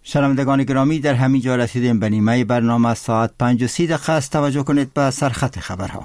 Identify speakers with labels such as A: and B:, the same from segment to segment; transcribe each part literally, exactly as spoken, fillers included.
A: شنوندگان گرامی، در همین جا رسیدیم به نیمه برنامه. ساعت پنج و سی دقیقه است. توجه کنید به سرخط خبرها.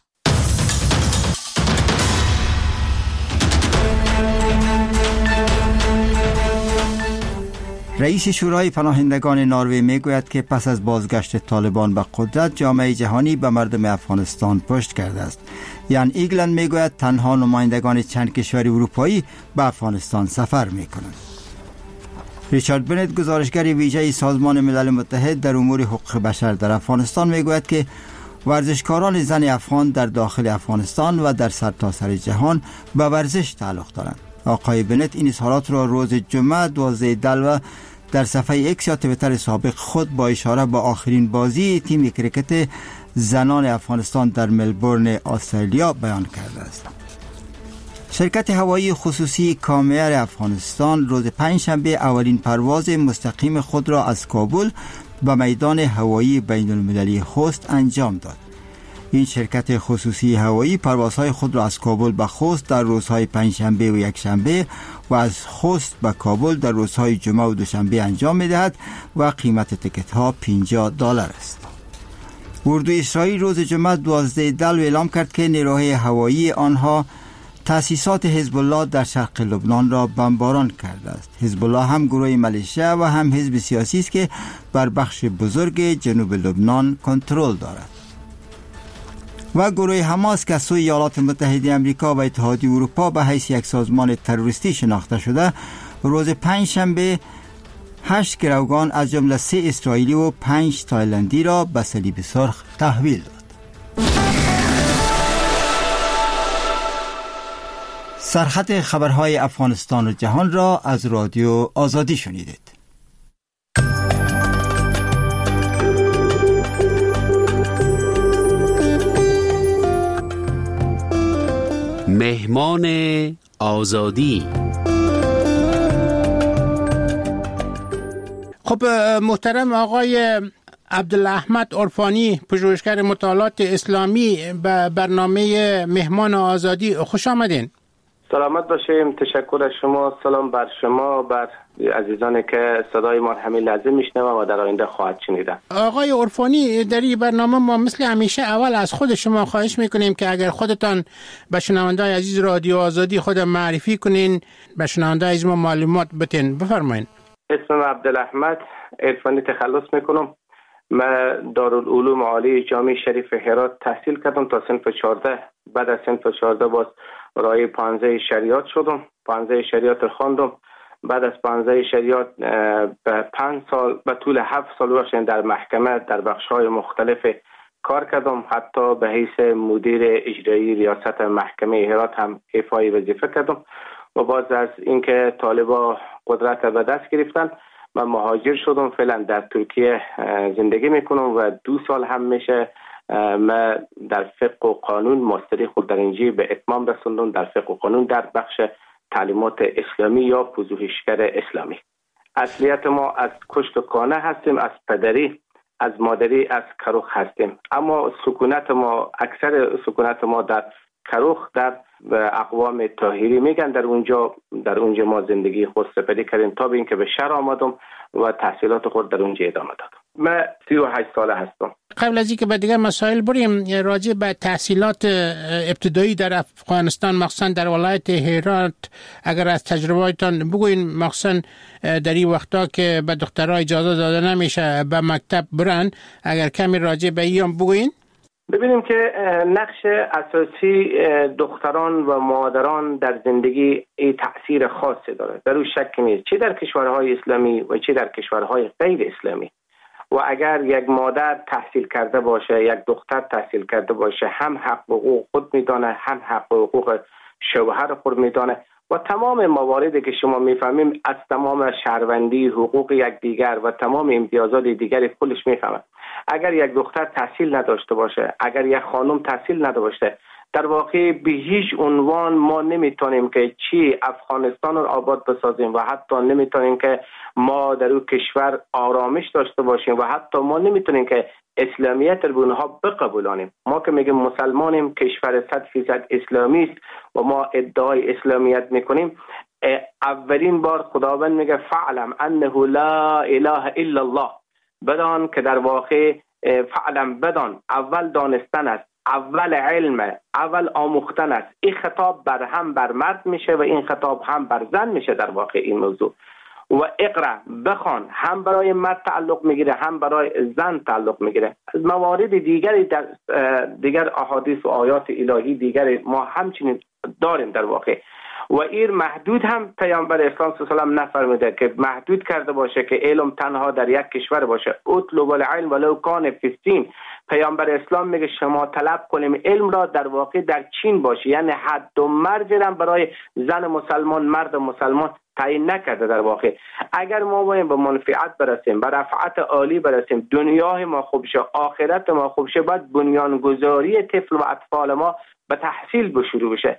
A: رئیس شورای پناهندگان نروژ میگوید که پس از بازگشت طالبان به قدرت، جامعه جهانی به مردم افغانستان پشت کرده است. یان ایگلند میگوید تنها نمایندگان چند کشور اروپایی به افغانستان سفر میکنند. ریچارد بنت، گزارشگر ویژه سازمان ملل متحد در امور حقوق بشر در افغانستان، میگوید که ورزشکاران زن افغان در داخل افغانستان و در سرتاسر جهان به ورزش تعلق دارند. آقای بنت این اظهارات را روز جمعه دوازده دلو در صفحه ایکس یا توییتر سابق خود با اشاره به آخرین بازی تیم کریکت زنان افغانستان در ملبورن استرالیا بیان کرده است. شرکت هوایی خصوصی کامیر افغانستان روز پنجشنبه اولین پرواز مستقیم خود را از کابل به میدان هوایی بین المللی خوست انجام داد. این شرکت خصوصی هوایی پروازهای خود را از کابل به خوست در روزهای پنجشنبه و یکشنبه و از خوست به کابل در روزهای جمعه و دوشنبه انجام می‌دهد و قیمت تکت ها پنجاه دلار است. اردوی اسرائیل روز جمعه دوازده دلو اعلام کرد که نیروهای هوایی آنها تأسیسات حزب الله در شرق لبنان را بمباران کرده است. حزب الله هم گروه ملیشه و هم حزب سیاسی است که بر بخش بزرگ جنوب لبنان کنترل دارد. و گروه حماس که از سوی ایالات متحده آمریکا و اتحادیه اروپا به حیث یک سازمان تروریستی شناخته شده، روز پنجشنبه هشت گروگان از جمله سه اسرائیلی و پنج تایلندی را به صلیب سرخ تحویل داد. سرخط خبرهای افغانستان و جهان را از رادیو آزادی شنیدید.
B: مهمان آزادی.
C: خب محترم آقای عبدالاحمد عرفانی، پژوهشگر مطالعات اسلامی، به برنامه مهمان آزادی خوش آمدین.
D: سلامت باشیم. تشکر از شما. سلام بر شما، بر عزیزانی که صدای ما همین لحظه میشنوند و در آینده خواهد شنیدن.
C: آقای عرفانی، در این برنامه ما مثل همیشه اول از خود شما خواهش میکنیم که اگر خودتان به شنونده‌های عزیز رادیو آزادی خود معرفی کنین، به شنونده‌های عزیز ما معلومات بدین. بفرمایید.
D: اسمم عبدالاحمد عرفانی، تخلص میکنم. من دارالعلوم عالی جامع شریف هرات تحصیل کردم تا صنف چهارده. بعد از صنف چهارده باز رای پانزده شریعت شدم. پانزده شریعت خواندم. بعد از پانزده شریعت به پنج سال به طول هفت سال باشین در محکمه در بخش‌های مختلف کار کردم. حتی به حیث مدیر اجرایی ریاست محکمه هرات هم ایفای وظیفه کردم. و باز از اینکه طالبا قدرت به دست گرفتن، من مهاجر شدم. فعلا در ترکیه زندگی میکنم و دو سال هم میشه من در فقه و قانون ماستری خود در اینجا به اتمام رسوندم، در فقه و قانون در بخش تعلیمات اسلامی یا پژوهشگر اسلامی. اصلیت ما از کشت و کانه هستیم، از پدری، از مادری، از کروخ هستیم. اما سکونت ما، اکثر سکونت ما در کروخ، در اقوام طاهری میگن، در اونجا در اونجا ما زندگی خود سپری کردیم تا به اینکه به شهر آمدم و تحصیلات خود در اونجا ادامه دادم. من سی و هشت ساله هستم.
C: قبل از اینکه به دیگر مسائل بریم، راجع به تحصیلات ابتدایی در افغانستان مخصوصا در ولایت هرات اگر از تجربه‌تان بگوین، مخصوصا در این وقتا که به دخترها اجازه داده نمیشه به مکتب برن، اگر کمی راجع به این بگوین.
D: ببینیم که نقش اساسی دختران و مادران در زندگی ای تأثیر خاصی داره، در اون شک نیست، چه در کشورهای اسلامی و چه در کشورهای غیر اسلامی. و اگر یک مادر تحصیل کرده باشه، یک دختر تحصیل کرده باشه، هم حق و حقوق خود میدانه، هم حق و حقوق شوهر خود میدانه و تمام مواردی که شما میفهمیم از تمام شهروندی، حقوق یک دیگر و تمام امتیازات دیگری خودش میفهمه. اگر یک دختر تحصیل نداشته باشه، اگر یک خانم تحصیل نداشته باشه، در واقع به هیچ عنوان ما نمیتونیم که چی افغانستان رو آباد بسازیم و حتی نمیتونیم که ما در اون کشور آرامش داشته باشیم و حتی ما نمیتونیم که اسلامیت رو به اونها بقبولانیم. ما که میگیم مسلمانیم، کشور صد فیصد اسلامی است و ما ادعای اسلامیت میکنیم، اولین بار خداوند میگه فعلم انه لا اله الا الله، بدان که در واقع فعلم بدان، اول دانستن است، اول علم، اول آموختن است. این خطاب بر هم بر مرد میشه و این خطاب هم بر زن میشه در واقع این موضوع. و اقرا بخوان هم برای مرد تعلق میگیره هم برای زن تعلق میگیره. از موارد دیگری در دیگر احادیث و آیات الهی دیگر ما همچنین داریم در واقع. و این محدود هم پیامبر اسلام صلی الله علیه و آله نفرموده که محدود کرده باشه که علم تنها در یک کشور باشه. اطلب العلم ولو کان فی الصین. پیامبر اسلام میگه شما طلب کنیم علم را در واقع در چین باشه، یعنی حد و مرج هم برای زن مسلمان مرد مسلمان تعیین نکرده در واقع. اگر ما باید به منفعت برسیم، به رفعت عالی برسیم، دنیای ما خوب شه، آخرت ما خوب شه، باید بنیانگذاری طفل و اطفال ما به تحصیل به شروع بشه.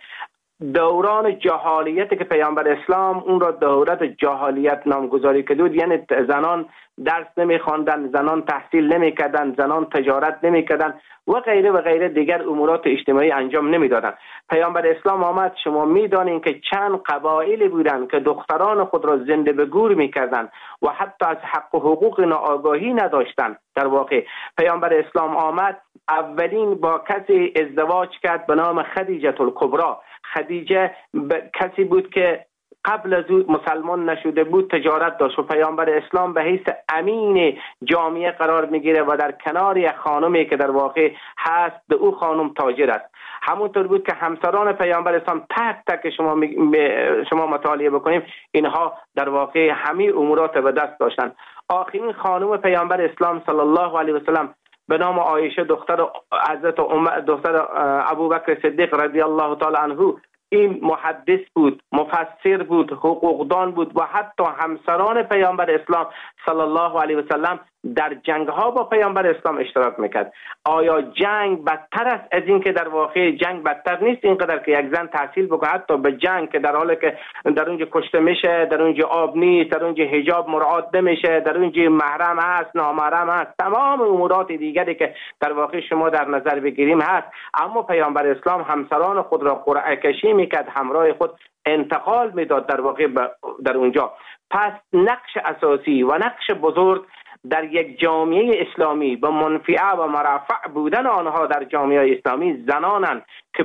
D: دوران جهالیتی که پیامبر اسلام اون را دورت جهالیت نامگذاری کرد، یعنی زنان درس نمیخواندن، زنان تحصیل نمیکردن، زنان تجارت نمیکردن و غیره و غیره دیگر امورات اجتماعی انجام نمیدادن. پیامبر اسلام آمد، شما میدانین که چند قبایلی بودن که دختران خود را زنده به گور میکردن و حتی از حق و حقوق آگاهی نداشتن. در واقع پیامبر اسلام آمد، اولین با کسی ازدواج کرد به نام خدیجه الکبری. خدیجه کسی بود که قبل از او مسلمان نشده بود، تجارت داشت و پیامبر اسلام به حیث امین جامعه قرار میگیره و در کنار یک خانمی که در واقع هست به او خانم تاجر است. همونطور بود که همسران پیامبر اسلام تک تک شما شما مطالعه بکنیم، اینها در واقع همه امورات به دست داشتن. آخرین خانم پیامبر اسلام صلی الله علیه و سلم به نام عایشه دختر حضرت عمر دختر ابوبکر صدیق رضی الله تعالی عنه، این محدث بود، مفسر بود، حقوقدان بود و حتی همسران پیامبر اسلام صلی الله علیه و سلم در جنگ ها با پیامبر اسلام اشتراک میکرد. آیا جنگ بدتر است از این که در واقع جنگ بدتر نیست اینقدر که یک زن تحصیل بکنه، حتی به جنگ که در حالی که در اونجا کشته میشه، در اونجا آب نیست، در اونجا حجاب مراعات نمیشه، در اونجا محرم هست، نامحرم هست، تمام امورات دیگری که در واقع شما در نظر بگیریم هست، اما پیامبر اسلام همسران خود را قرعه کشی میکرد، همراه خود انتقال میداد در واقع در اونجا. پس نقش اساسی و نقش بزرگ در یک جامعه اسلامی با منفعه و مرفع بودن آنها در جامعه اسلامی زنانند که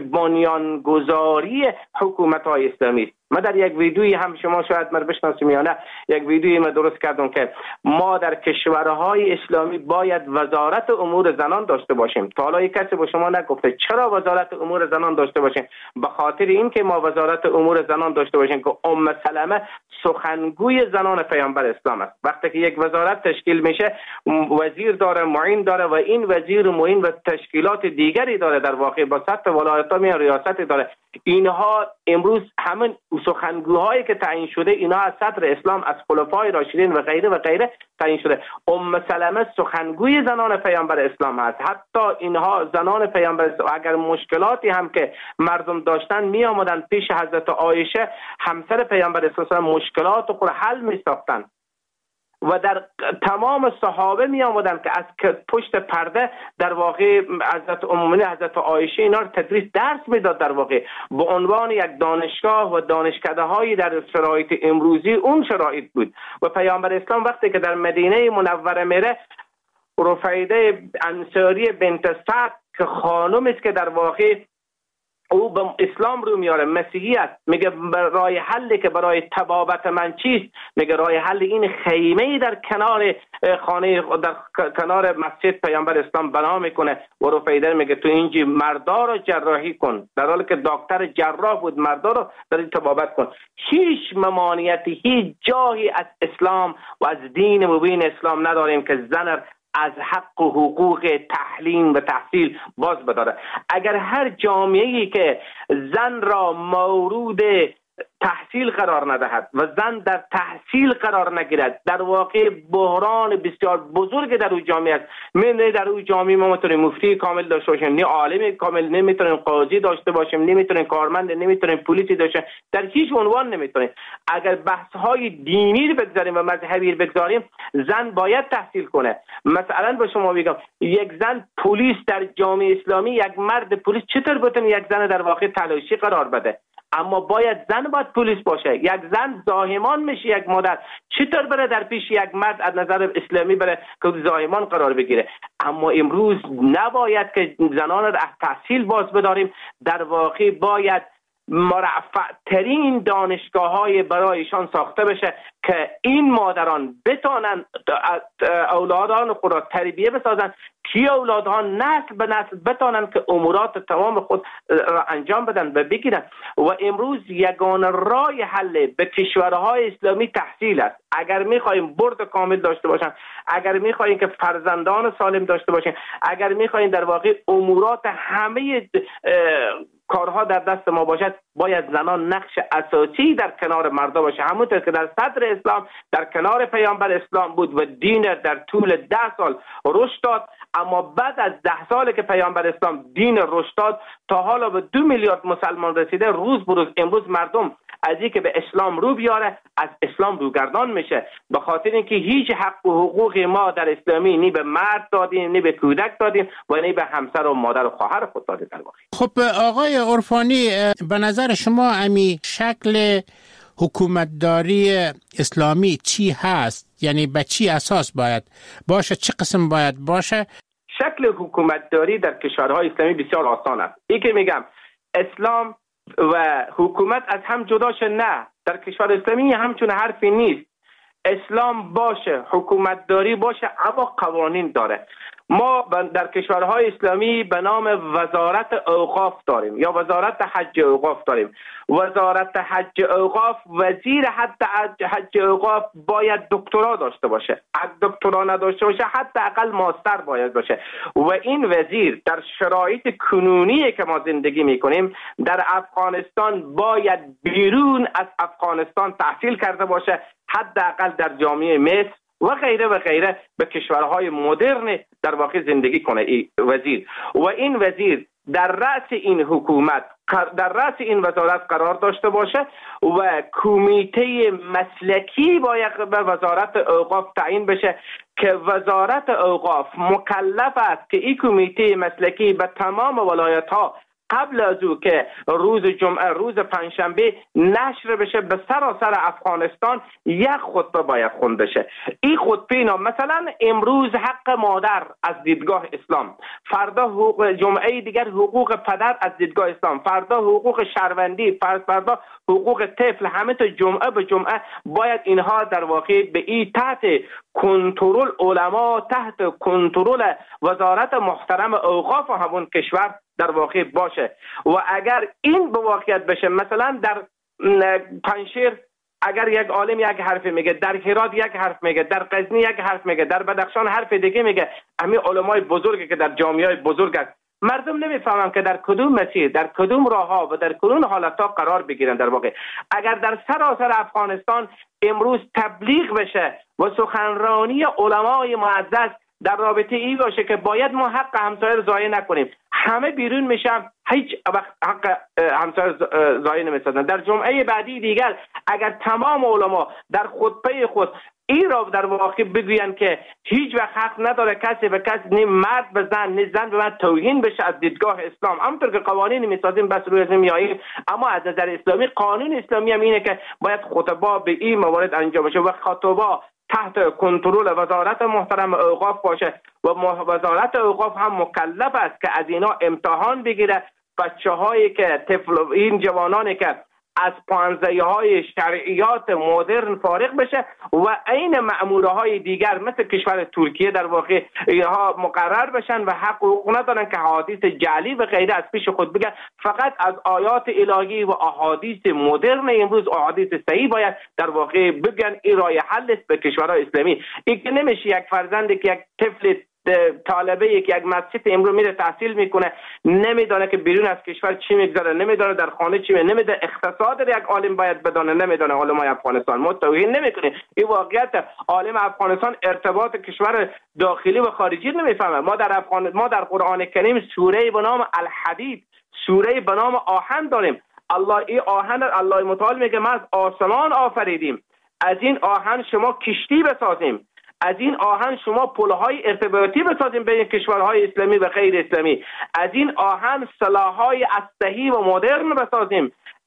D: بنیانگذاری حکومت‌های اسلامی است. ما در یک ویدیویی هم شما شاید من بشناسیم یا نه، یک ویدیویی ما درست کردم که ما در کشورهای اسلامی باید وزارت امور زنان داشته باشیم. تا حالا کسی با شما نگفته چرا وزارت امور زنان داشته باشیم؟ به خاطر اینکه ما وزارت امور زنان داشته باشیم که ام سلمه سخنگوی زنان پیامبر اسلام است. وقتی که یک وزارت تشکیل میشه، وزیر داره، معین داره و این وزیر معین و تشکیلات دیگری داره، در واقع با سطح ولایت‌ها می ریاست داره. اینها امروز همین سخنگوهایی که تعیین شده، اینها از صدر اسلام، از خلفای راشدین و غیره و غیره تعیین شده. ام سلمه سخنگوی زنان پیامبر اسلام هست. حتی اینها زنان پیامبر اسلام اگر مشکلاتی هم که مردم داشتن می آمدن پیش حضرت عایشه همسر پیامبر اسلام، مشکلات رو حل می ساختن و در تمام صحابه می آمدن که از پشت پرده در واقع حضرت ام حضرت عایشه اینا رو تدریس درس میداد، در واقع به عنوان یک دانشگاه و دانشکده هایی در شرایط امروزی اون شرایط بود. و پیامبر اسلام وقتی که در مدینه منوره میره، رفیده انصاری بنت سعد که خانم است که در واقع او به اسلام رو میاره، مسیحیت، میگه راه حلی که برای تبابت من چیست؟ میگه راه حل این خیمه در کنار خانه در کنار مسجد پیامبر اسلام بنا میکنه و رفیده میگه تو اینجا مردا رو جراحی کن، در حالی که دکتر جراح بود، مردا رو در تبابت کن. هیچ ممانعتی، هیچ جایی از اسلام و از دین مبین اسلام نداریم که زن از حق و حقوق تعلیم و تحصیل باز بداره. اگر هر جامعه‌ای که زن را مورود تحصیل قرار ندهد و زن در تحصیل قرار نگیرد، در واقع بحران بسیار بزرگ در اون جامعه است. من در اون جامعه ما میتونیم مفتی کامل داشته باشیم، نه عالم کامل، نمیتونیم قاضی داشته باشیم، نمیتونیم کارمند، نمیتونیم پلیسی داشته، در هیچ عنوان نمیتونیم. اگر بحث های دینی رو بگذاریم و مذهبی رو بگذاریم، زن باید تحصیل کنه. مثلا به شما بگم، یک زن پلیس در جامعه اسلامی، یک مرد پلیس چطور بتونه یک زن در واقع تلاشی قرار بده؟ اما باید زن باید پلیس باشه. یک زن زاهمان میشه، یک مادر چطور بره در پیش یک مرد از نظر اسلامی بره که زاهمان قرار بگیره؟ اما امروز نباید که زنان را از تحصیل باز بداریم، در واقع باید مرفع ترین دانشگاه های برایشان ساخته بشه که این مادران بتانن اولادان خود را تربیه بسازن، که اولادها نسل به نسل بتانن که امورات تمام خود را انجام بدن و بگیرن. و امروز یگانه راه حل به کشورهای اسلامی تحصیل است. اگر میخواهیم برد کامل داشته باشن، اگر میخواهیم که فرزندان سالم داشته باشیم، اگر میخواهیم در واقع امورات همه کارها در دست ما باشد، باید زنان نقش اساسی در کنار مردا باشه، همونطور که در صدر اسلام در کنار پیامبر اسلام بود و دین در طول ده سال رشد داد. اما بعد از ده سالی که پیامبر اسلام دین رشد داد تا حالا به دو میلیارد مسلمان رسیده، روز بروز امروز مردم از این که به اسلام رو بیاره از اسلام روگردان میشه، به خاطر اینکه هیچ حق و حقوق ما در اسلامی نی به مرد دادیم، نی به کودک دادیم و نی به همسر و مادر و خواهر خود دادیم. در واقع
C: خب آقای عرفانی، به نظر شما امی شکل حکومتداری اسلامی چی هست؟ یعنی به چی اساس باید باشه؟ چه قسم باید باشه؟
D: شکل حکومتداری در کشورهای اسلامی بسیار آسان است. این که میگم اسلام و حکومت از هم جداش، نه، در کشور اسلامی همچون حرفی نیست. اسلام باشه، حکومتداری باشه، اما قوانین داره. ما در کشورهای اسلامی به نام وزارت اوقاف داریم یا وزارت حج اوقاف داریم. وزارت حج اوقاف، وزیر حتی حج اوقاف باید دکترا داشته باشه. اگه دکترا نداشته باشه حتی اقل ماستر باید باشه. و این وزیر در شرایط کنونی که ما زندگی میکنیم در افغانستان باید بیرون از افغانستان تحصیل کرده باشه، حداقل در جامعه مصر و غیره و غیره به کشورهای مدرن در واقع زندگی کنه این وزیر. و این وزیر در رأس این حکومت، در رأس این وزارت قرار داشته باشه و کمیته مسلکی باید به وزارت اوقاف تعیین بشه که وزارت اوقاف مکلف است که این کمیته مسلکی به تمام ولایت ها قبل از او که روز جمعه، روز پنجشنبه نشر بشه به سراسر افغانستان، یک خطبه باید خونده شه. این خطبه اینا مثلا امروز حق مادر از دیدگاه اسلام، فردا حقوق جمعه دیگر حقوق پدر از دیدگاه اسلام، فردا حقوق شهروندی، فردا حقوق طفل، همه تا جمعه به جمعه باید اینها در واقع به این تحت کنترل علما، تحت کنترل وزارت محترم اوقاف همون کشور در واقع باشه. و اگر این به واقعیت بشه، مثلا در پنجشیر اگر یک عالم یک حرف میگه، در هرات یک حرف میگه، در غزنی یک حرف میگه، در بدخشان حرف دیگه میگه، همین علمای بزرگی که در جامعه بزرگ است، مردم نمیفهمن که در کدوم مسیر، در کدوم راه ها و در کدوم حالت ها قرار بگیرن. در واقع اگر در سراسر افغانستان امروز تبلیغ بشه و سخنرانی علمای معزز در رابطه ای باشه که باید ما حق همسایه رو ضایع نکنیم، همه بیرون میشن، هیچ وقت حق همسایه ضایع نمیسازن. در جمعه بعدی دیگر اگر تمام علما در خطبه خود این را در واقع بگوین که هیچ وقت حق نداره کسی به کسی، نه مرد به زن نه زن به مرد توهین بشه از دیدگاه اسلام، همونطور که قوانین میسازیم بس روی از میاییم، اما از نظر اسلامی قانون اسلامی هم اینه که باید خطبه به این موارد انجام بشه و خطبه تحت کنترل وزارت محترم اوقاف باشه و وزارت اوقاف هم مکلف است که از اینا امتحان بگیره بچه هایی که طفل، این جوانانی که از پانزده های شرعیات مدرن فارغ بشه و این مأموره های دیگر مثل کشور ترکیه در واقع اینها مقرر بشن و حق حقوق ندارن که حدیث جعلی و غیره از پیش خود بگن، فقط از آیات الهی و احادیث مدرن امروز احادیث صحیح باید در واقع بگن. این راه حل است به کشورهای اسلامی. این که نمیشه یک فرزندی که یک طفل طالبه یک یک مسجد امروز میره تحصیل میکنه، نمیدونه که بیرون از کشور چی میگذره، نمیدونه در خانه چی میگذره، نمیدونه اقتصاد یک عالم باید بدونه، نمیدونه علمای افغانستان. ما توهین نمیکنیم، این واقعیت. عالم افغانستان ارتباط کشور داخلی و خارجی نمیفهمه. ما در افغان ما در قرآن کریم سوره به نام الحدید، سوره به نام آهن داریم. الله این آهن الله متعال میگه ما از آسمان آفریدیم، از این آهن شما کشتی بسازیم، از این آهن شما پلهای ارتباطی بسازیم بین کشورهای اسلامی و غیر اسلامی، از این آهن سلاحهای اسلحه‌ای و مدرن بسازیم،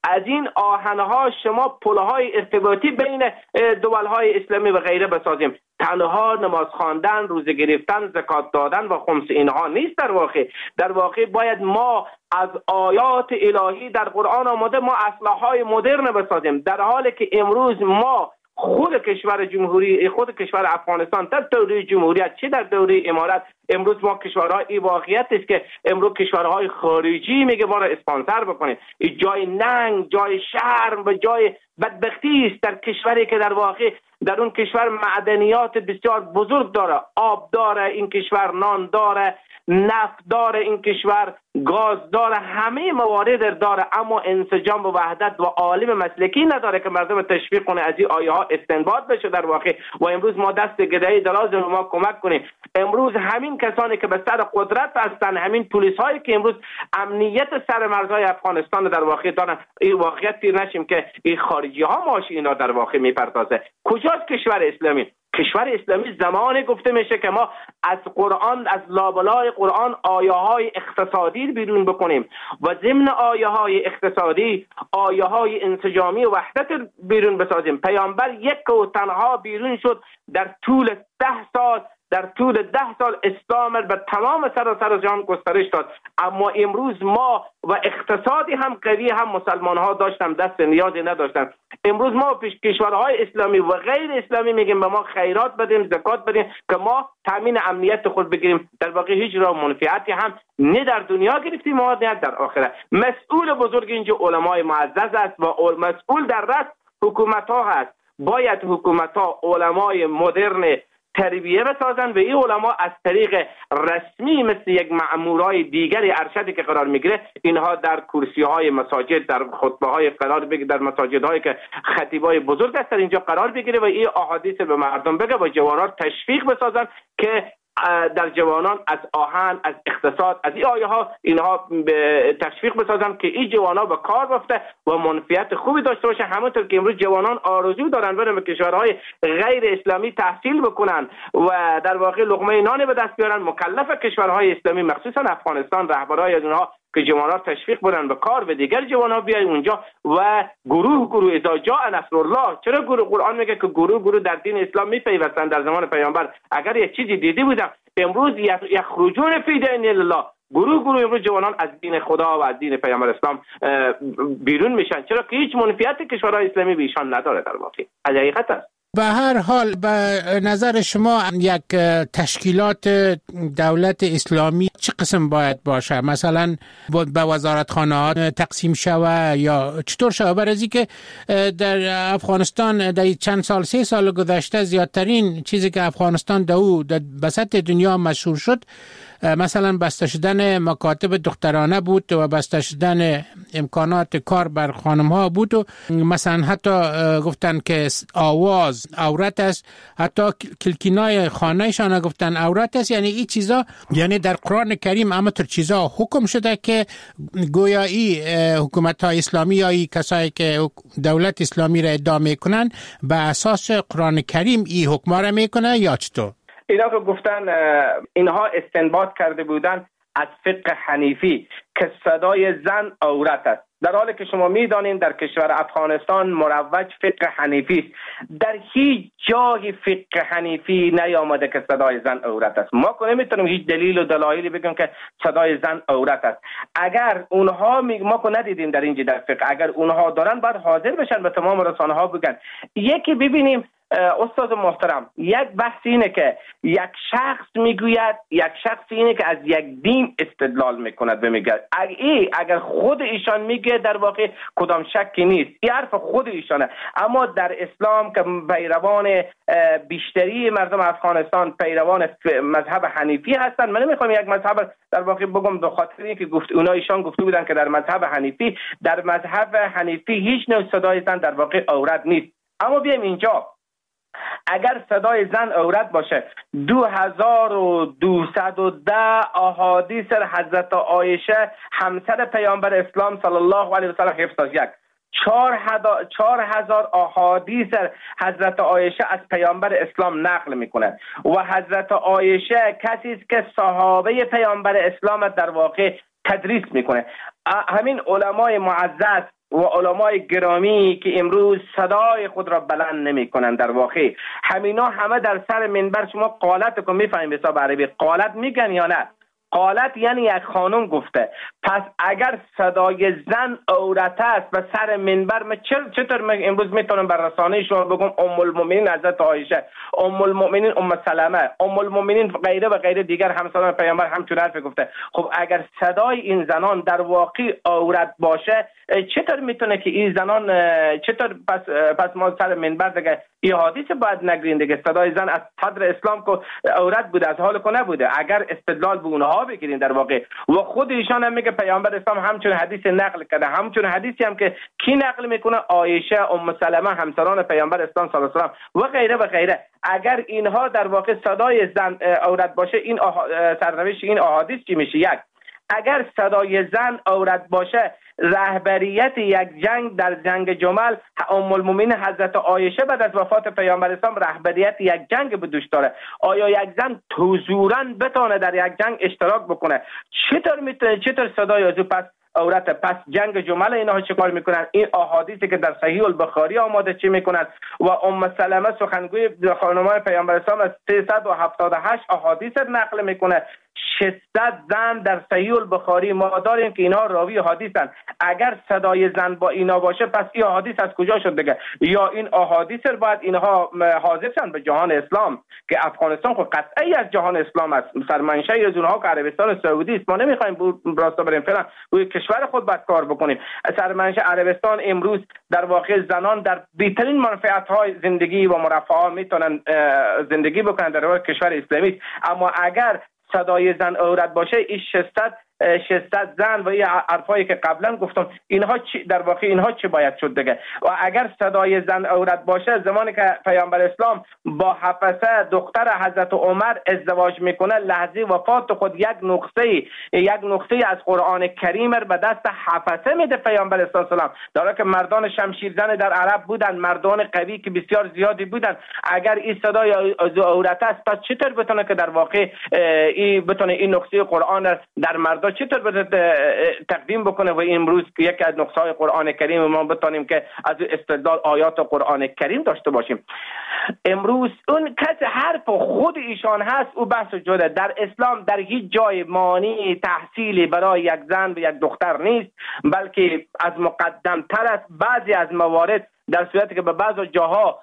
D: از این آهنها شما پلهای ارتباطی بین دولهای اسلامی و غیره بسازیم. تنها نماز خواندن، روزه گرفتن، زکات دادن و خمس اینها نیست. در واقع در واقع باید ما از آیات الهی در قرآن آمده ما اصلاح‌های مدرن بسازیم، در حالی که امروز ما خود کشور جمهوری خود کشور افغانستان در دوره جمهوریت چه در دوره امارت، امروز ما کشورهای این واقعیت است که امروز کشورهای خارجی میگه ما را اسپانسر بکنید. جای ننگ، جای شرم و جای بدبختی است در کشوری که در واقع در اون کشور معدنیات بسیار بزرگ داره، آب داره این کشور، نان داره، نفت داره این کشور، گاز داره، همه موارد داره، اما انسجام و وحدت و عالم مسلکی نداره که مردم تشویق کنه از این آیه ها استنباط بشه در واقع. و امروز ما دست گدایی دراز به ما کمک کنیم. امروز همین کسانی که به سر قدرت هستن، همین پلیس هایی که امروز امنیت سر مرزهای افغانستان در واقع دارن، این واقعیت پیر نشیم که این خارجی ها ماش اینا در واقع میپردازه. کجاست کشور اسلامی؟ کشور اسلامی زمانی گفته میشه که ما از قرآن، از لابلای قرآن آیه های اقتصادی بیرون بکنیم و ضمن آیه های اقتصادی آیه های انسجامی و وحدت بیرون بسازیم. پیامبر یک و تنها بیرون شد در طول ده سال در طول ده سال اسلام به تمام سراسر جهان گسترش داد. اما امروز ما و اقتصادی هم قوی هم مسلمان ها داشتن دست نیازی نداشتن. امروز ما پیش کشورهای اسلامی و غیر اسلامی میگیم به ما خیرات بدیم، زکات بدیم که ما تامین امنیت خود بگیریم. در واقع هیچ راه منفعتی هم نه در دنیا گرفتیم و نه در آخرت. مسئول بزرگ اینجا علمای معزز است و مسئول در رأس حکومت ها هست. باید حکومت ها علمای مدرن تربیه بسازن و این علما از طریق رسمی مثل یک مأمورای دیگری ارشدی که قرار میگیره اینها در کرسی های مساجد، در خطبه های قرار بگیره، در مساجد هایی که خطیبای بزرگ هستن اینجا قرار بگیره و این احادیث به مردم بگه و جوانان تشویق بسازن که در جوانان از آهن، از اقتصاد، از این آیه ها اینها به تشویق بسازن که این جوانان به کار بفته و منفعت خوبی داشته باشه. همونطور که امروز جوانان آرزو دارن برن به کشورهای غیر اسلامی تحصیل بکنن و در واقع لقمه نان به دست بیارن، مکلف کشورهای اسلامی مخصوصا افغانستان رهبرای از اونها که جوانان تشویق بدن به کار و دیگر جوانان بیاین اونجا و گروه گروه اذا جاء نصر الله. چرا گروه؟ قرآن میگه که گروه گروه در دین اسلام میپیوستن. در زمان پیامبر اگر یک چیزی دیدی بودم امروز یخرجون فی دین الله، گروه گروه امروز جوانان از دین خدا و از دین پیامبر اسلام بیرون میشن. چرا که هیچ منفعت کشورهای اسلامی به ایشان نداره. در واقع از حقیقت است.
C: به هر حال به نظر شما یک تشکیلات دولت اسلامی چه قسم باید باشه؟ مثلا به وزارتخانه ها تقسیم شوه یا چطور شوه؟ برای اینکه در افغانستان در چند سال سه سال گذشته زیادترین چیزی که افغانستان در او در بسط دنیا مشهور شد مثلا بسته شدن مکاتب دخترانه بود و بسته شدن امکانات کار بر خانم ها بود و مثلا حتی گفتن که آواز عورت است، حتی کلکینای خانهشان گفتن عورت است. یعنی این چیزا، یعنی در قرآن کریم همینطور چیزا حکم شده که گویا ای حکومت های اسلامی یا ای کسایی که دولت اسلامی را ادعا میکنن به اساس قرآن کریم ای حکم را میکنه یا چطور؟
D: اینا که گفتن اینها استنباط کرده بودن از فقه حنیفی که صدای زن عورت است، در حالی که شما میدانید در کشور افغانستان مروج فقه حنیفی است. در هیچ جای فقه حنیفی نیامده که صدای زن عورت است. ما که نمیتونیم هیچ دلیل و دلایلی بگیم که صدای زن عورت است. اگر اونها می... ما که ندیدیم در اینجا در فقه، اگر اونها دارن باید حاضر بشن به تمام رسانه ها بگن. یکی ببینیم استاد محترم، یک بحث اینه که یک شخص میگوید، یک شخص اینه که از یک دین استدلال میکند و میگه ای اگر خود ایشان میگه در واقع کدام شکی نیست، این حرف خود ایشانه. اما در اسلام که پیروان بیشتری مردم افغانستان پیروان مذهب حنیفی هستن، من نمیخوام یک مذهب در واقع بگم به خاطر اینکه گفت اونا ایشان گفته بودن که در مذهب حنیفی در مذهب حنیفی هیچ نوع صدای زن در واقع عورت نیست. اما بیایم اینجا، اگر صدای زن عورت باشه، دو هزار و دویست و ده احادیث حضرت عایشه همسر پیامبر اسلام صلی الله علیه و سلم حفظ از یک چهار هزار احادیث حضرت عایشه از پیامبر اسلام نقل میکنه و حضرت عایشه کسی است که صحابه پیامبر اسلام در واقع تدریس میکنه. همین علمای معزز و علمای گرامی که امروز صدای خود را بلند نمی کنند، در واقع همینا همه در سر منبر، شما قالت رو میفهمید حساب عربی قالت میگن یا نه؟ قالت یعنی یک خانم گفته. پس اگر صدای زن عورت است و سر منبر، من چطور امروز میتونم بر رسانه شما بگم ام المؤمنین حضرت عایشه، ام المؤمنین ام سلمه، ام المؤمنین غیره و غیره دیگر همسران پیامبر همچون حرف گفته؟ خب اگر صدای این زنان در واقع عورت باشه، چطور میتونه که این زنان چطور پس پس ما سر منبر دیگه این حدیث باید نگرین دیگه؟ صدای زن از صدر اسلام که عورت بوده، از حال که نبوده. اگر استدلال به اونها بگیرین در واقع، و خود ایشان هم میگه پیامبر اسلام همچون حدیث نقل کرده، همچون حدیثی هم که کی نقل میکنه؟ عایشه، ام سلمه، همسران پیامبر اسلام صلی الله علیه و آله و غیره و غیره. اگر اینها در واقع صدای زن عورت باشه، این سرنوشت این احادیث چی میشه؟ یک، اگر صدای زن عورت باشه، رهبریت یک جنگ در جنگ جمل، ام المؤمنین حضرت عایشه بعد از وفات پیامبر اسلام رهبریت یک جنگ به دوش داره. آیا یک زن حضوراً بتونه در یک جنگ اشتراک بکنه؟ چطور میتونه؟ چطور صدای از پس عورت؟ پس جنگ جمل اینها چه کار میکنن؟ این احادیثی که در صحیح البخاری آماده چی میکنن؟ و ام سلمه سخنگوی خانمان پیامبر اسلام از سیصد و هفتاد و هشت احادیث نقل میکنه. ششصد زن در صحیح البخاری ما داریم که اینها راوی حدیثن. اگر صدای زن با اینا باشه، پس این حدیث از کجا شد دیگه؟ یا این احادیث باید اینها حاضرشن به جهان اسلام، که افغانستان خود قطعی از جهان اسلام است، سرمنشأ از اونها که عربستان سعودی است. ما نمیخوایم راستا بریم فعلا روی کشور خود باید کار بکنیم. سرمنشأ عربستان امروز در واقع زنان در بهترین منفعت‌های زندگی و مرفعات میتونن زندگی بکنن در واقع کشور اسلامی. اما اگر صدای زن عورت باشه، این ششصد ششصد زن و این حرفایی که قبلا گفتم، اینها چی در واقع اینها چه باید شد دیگه؟ و اگر صدای زن عورت باشه، زمانی که پیامبر اسلام با حفصه دختر حضرت عمر ازدواج میکنه، لحظه وفات خود یک نقطه یک نقطه از قرآن کریم به دست حفصه میده پیامبر اسلام سلام، در حالی که مردان شمشیرزن در عرب بودن، مردان قوی که بسیار زیادی بودن. اگر این صدای عورت است، تا چطور بتونه که در واقع این بتونه این نقطه قرآن در مردان چطور باید تقدیم بکنه؟ و امروز یکی از نقطه‌های قرآن کریم ما بتونیم که از استدلال آیات قرآن کریم داشته باشیم. امروز اون کس حرف خود ایشان هست، او بحث جدا. در اسلام در هیچ جای مانع تحصیلی برای یک زن و یک دختر نیست، بلکه از مقدم تر است. بعضی از موارد در صورتی که به بعض جاها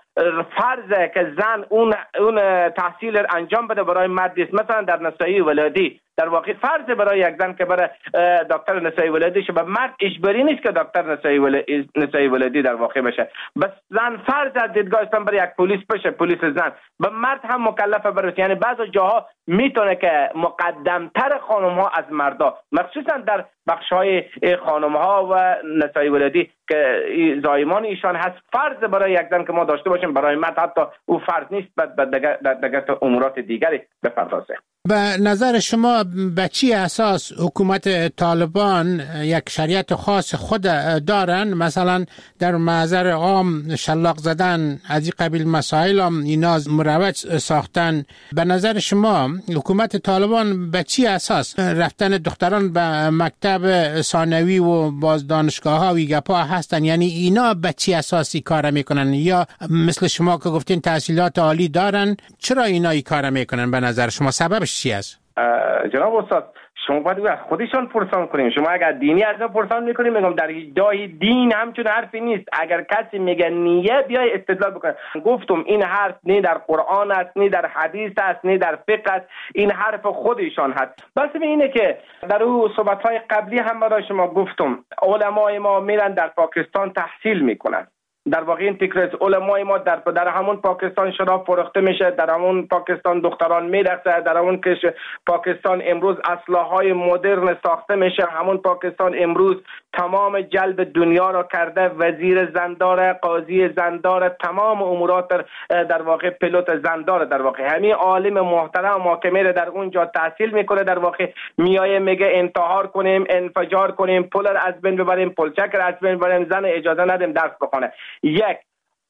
D: فرضه که زن اون اون تحصیل انجام بده برای مرد است، مثلا در نسایی ولادی در واقع فرض برای یک زن که برای دکتر نسایی ولادی شه، به مرد اجباری نیست که دکتر نسایی ولادی نسایی ولادی در واقع بشه. بس زن فرض از دیدگاه اسلام برای یک پلیس بشه، پلیس زن، به مرد هم مکلفه برای. یعنی بعض جاها میتونه که مقدمتر خانم ها از مردا، مخصوصا در بخش های خانم ها و نسایی ولادی که زایمان ایشان هست، فرض برای یک زن که ما داشته باشیم، برای مرد حتی او فرض نیست، بعد در دیگر امورات دیگری بپردازه.
C: به نظر شما به چی اساس حکومت طالبان یک شریعت خاص خود دارن؟ مثلا در محضر عام شلاق زدن از این قبیل مسائل هم اینا مروج ساختن. به نظر شما حکومت طالبان به چی اساس رفتن دختران به مکتب ثانوی و باز دانشگاه ها و گپا هستن؟ یعنی اینا به چی اساسی کار میکنن؟ یا مثل شما که گفتین تحصیلات عالی دارن، چرا اینا این کار میکنن به نظر شما؟ سببش چی است؟
D: جناب استاد، شما باید از خودشان پرسان کنیم. شما اگر دینی از پرسان میکنیم، میگم در جای دین همچون حرفی نیست. اگر کسی میگه نیه، بیای استدلال بکنه. گفتم این حرف نه در قرآن است، نه در حدیث است، نه در فقه است، این حرف خودشان هست. بس اینه که در اون صحبت‌های قبلی هم برای شما گفتم، علمای ما میرن در پاکستان تحصیل میکنن. در واقع این تکرار علمای ما در در همون پاکستان شراب فروخته میشه، در همون پاکستان دختران میرقصه، در همون کش پاکستان امروز اسلحه‌های مدرن ساخته میشه، همون پاکستان امروز تمام جلب دنیا را کرده، وزیر زندار، قاضی زندار، تمام امورات در واقع پیلوت زندار. در واقع همین عالم محترم محکمه در اونجا تحصیل میکنه، در واقع میایه میگه انتحار کنیم، انفجار کنیم، پول از بین ببریم، پلچک از بین ببریم، زن اجازه ندیم درس بخونه. یک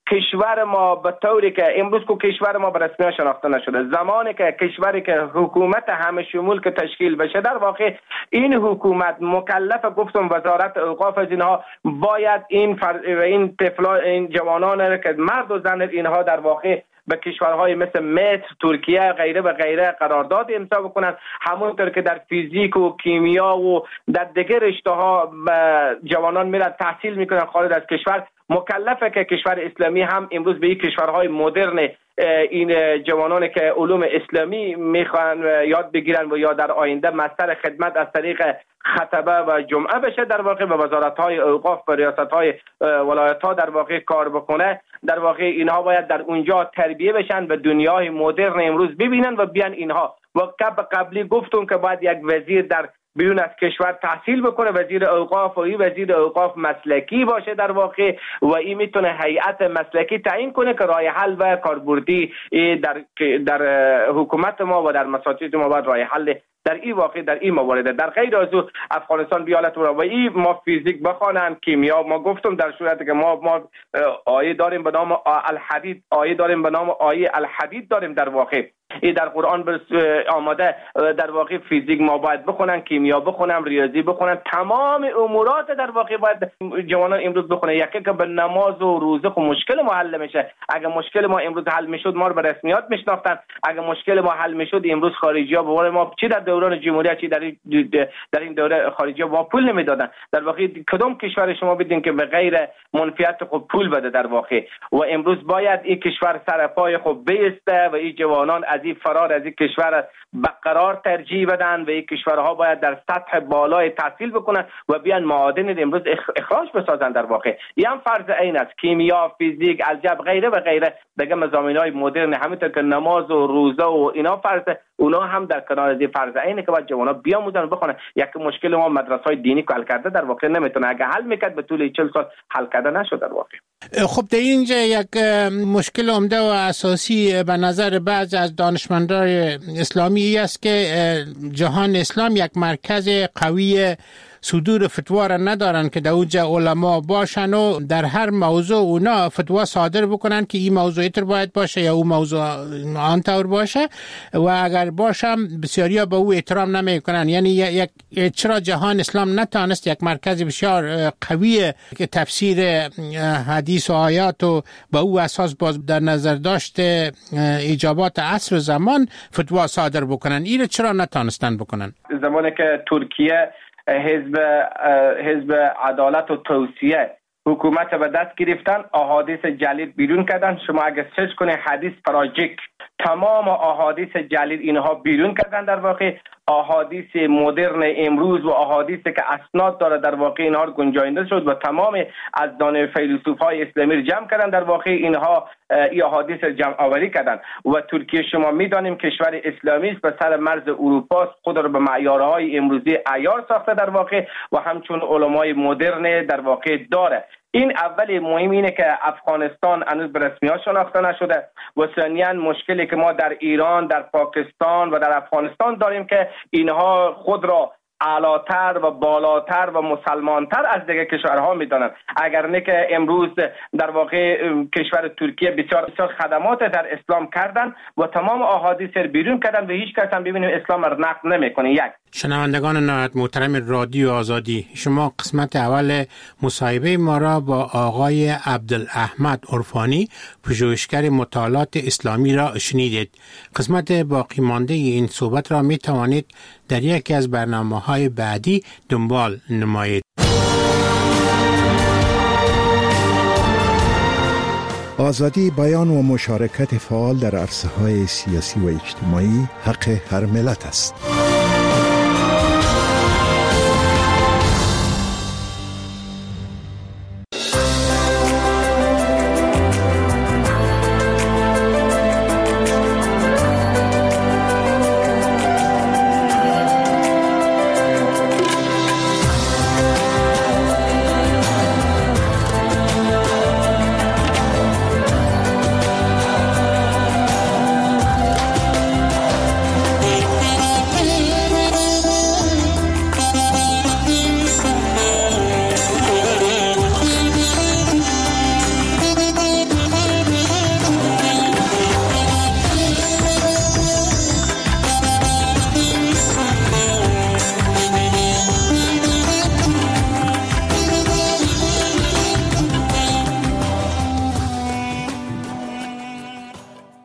D: کشور ما به طوری که امروز که کشور ما به رسمیت شناخته نشده، زمانی که کشوری که حکومت همه شمول که تشکیل بشه، در واقع این حکومت مکلف، گفتم وزارت اوقاف از اینها باید این فرد این طفلا این جوانان که مرد و زن اینها در واقع به کشورهای مثل مصر، ترکیه غیره و غیره قرارداد امضا بکنن، همونطور که در فیزیک و کیمیا و در دیگر رشته ها جوانان میرن تحصیل میکنن خارج از کشور. مکلفه که کشور اسلامی هم امروز به این کشورهای مدرن این جوانانی که علوم اسلامی میخوان یاد بگیرن و یا در آینده مستر خدمت از طریق خطبه و جمعه بشه، در واقع به وزارت‌های اوقاف و ریاست‌های ولایت‌ها در واقع کار بکنه. در واقع اینها باید در اونجا تربیه بشن و دنیای مدرن امروز ببینن و بیان اینها. و قبلی گفتم که باید یک وزیر در بیرون از کشور تحصیل بکنه، وزیر اوقاف، و این وزیر اوقاف مسلکی باشه در واقع، و این میتونه هیئت مسلکی تعیین کنه که راه حل و کاربردی در در حکومت ما و در مساجد ما باید راه حل در این واقع در این موارد. در غیر از او افغانستان بیالت و این ما فیزیک بخوانم، کیمیا، ما گفتم در صورتی که ما ما آیه داریم به نام الحدید، آیه داریم به نام آیه الحدید داریم در واقع این در قرآن آماده، در واقع فیزیک ما باید بخونن، کیمیا بخونن، ریاضی بخونن، تمام امورات در واقع باید جوانان امروز بخونن. یکی که به نماز و روزه خو مشکل ما حل میشه. اگه مشکل ما امروز حل میشد ما رو به رسمیات میشناختن، اگه مشکل ما حل میشد امروز خارجی ها به قول ما چی در دوران جمهوریت چی در در این دوره خارجی ها با پول نمیدادن. در واقع کدام کشور شما بدین که به غیر منفیت خود پول بده در واقع، و امروز باید این کشور سر پای خود بیسته و این جوانان از این فرار از این کشور برقرار ترجیح بدن و این کشورها باید در سطح بالای تحصیل بکنن و بیان معادن امروز اخراج بسازن. در واقع این هم فرض عین است. کیمیا، فیزیک، الجبر غیره و غیره دیگه مضامین‌های مدرن، همونطور که نماز و روزه و اینا فرض، اونا هم در کنار از فرض عینه که باید جوانا بیاموزن و بخونن. یک مشکل ما مدرسه‌های دینی که حل کرده در واقع نمیتونه، اگه حل میکرد به طول چهل سال حل کرده نشد در واقع.
C: خب در اینجا یک مشکل عمده و اساسی به نظر بعضی از دانشمندان اسلامی است که جهان اسلام یک مرکز قوی صدور فتوا را ندارن که در اونجا علما باشن و در هر موضوع اونا فتوا صادر بکنن که این موضوع اینطور باید باشه یا اون موضوع آنطور باشه، و اگر باشم بسیاری ها به او احترام نمی کنن. یعنی یک چرا جهان اسلام نتانست یک مرکز بسیار قوی که تفسیر حدیث و آیات و به او اساس باز در نظر داشته ایجابات عصر و زمان فتوا صادر بکنن؟ این چرا نتانستن بکنن؟
D: زمانی که ترکیه حزب حزب عدالت و توسعه حکومت به دست گرفتن، احادیث جلیل بیرون کردن. شما اگه سرچ کنید حدیث پراجیک، تمام احادیث جلیل اینها بیرون کردن. در واقع احادیث مدرن امروز و احادیثی که اسناد داره در واقع اینها رو گنجانده شد و تمام از دانه فیلسوفای اسلامی رو جمع کردن. در واقع اینها این احادیث جمع آوری کردن. و ترکیه شما میدانیم کشور اسلامی است، به سر مرز اروپا، خود را به معیارهای امروزی عیار ساخته در واقع و همچون علمای مدرن در واقع داره. این اول مهم اینه که افغانستان هنوز به رسمیت شناخته نشده و ثانیاً مشکلی که ما در ایران، در پاکستان و در افغانستان داریم که اینها خود را اعلاتر و بالاتر و مسلمانتر از دیگر کشورها میدانند. اگر نه که امروز در واقع کشور ترکیه بسیار بسیار خدمات در اسلام کردن و تمام احادیث رو بیرون کردن و هیچ کس هم ببینیم اسلام را نقد نمیکنه. یک
C: شنوندگان نهایت محترم رادیو آزادی، شما قسمت اول مصاحبه ما را با آقای عبدالاحمد عرفانی، پژوهشگر مطالعات اسلامی را شنیدید. قسمت باقی مانده این صحبت را می توانید در یکی از برنامه‌های بعدی دنبال نمایید.
E: آزادی بیان و مشارکت فعال در عرصه‌های سیاسی و اجتماعی حق هر ملت است.